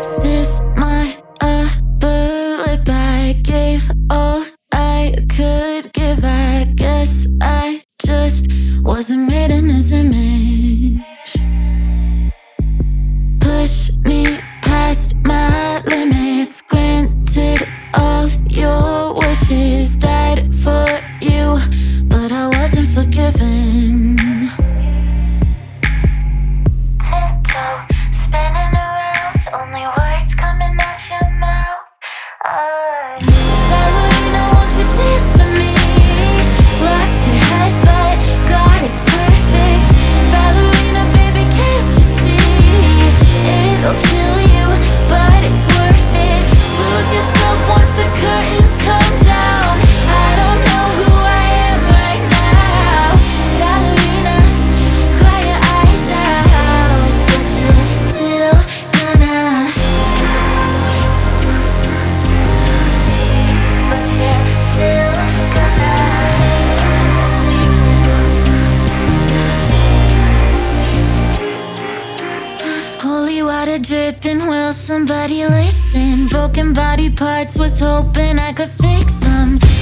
Stiff my upper lip, I gave all I could give. I guess I just wasn't made in his image. Push me past my limits, granted all your wishes, died for you, but I wasn't forgiven. Tiptoe, spinning around, only words coming out your mouth. Ballerina, won't you dance for me? Lost your head, but God, it's perfect. Ballerina, baby, can't you see? It'll kill you, but it's worth it. Lose yourself once the curtains come down. I don't know who I am right now. Ballerina, cry your eyes out, but you're still gonna. But you're still gonna. Holy water dripping, will somebody listen? Broken body parts, was hoping I could fix them.